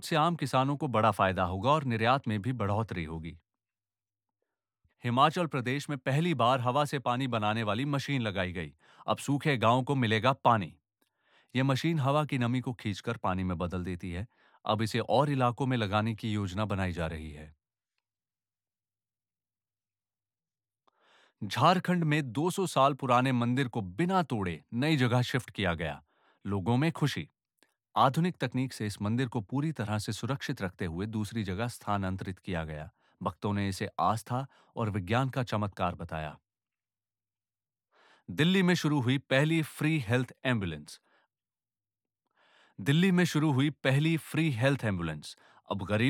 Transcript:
से आम किसानों को बड़ा फायदा होगा और निर्यात में भी बढ़ोतरी होगी। हिमाचल प्रदेश में पहली बार हवा से पानी बनाने वाली मशीन लगाई गई। अब सूखे गांव को मिलेगा पानी। यह मशीन हवा की नमी को खींचकर पानी में बदल देती है। अब इसे और इलाकों में लगाने की योजना बनाई जा रही है। झारखंड में 200 साल पुराने मंदिर को बिना तोड़े नई जगह शिफ्ट किया गया। लोगों में खुशी। आधुनिक तकनीक से इस मंदिर को पूरी तरह से सुरक्षित रखते हुए दूसरी जगह स्थानांतरित किया गया। भक्तों ने इसे आस्था और विज्ञान का चमत्कार बताया। दिल्ली में शुरू हुई पहली फ्री हेल्थ एम्बुलेंस। दिल्ली में शुरू हुई पहली फ्री हेल्थ एम्बुलेंस अब गरीब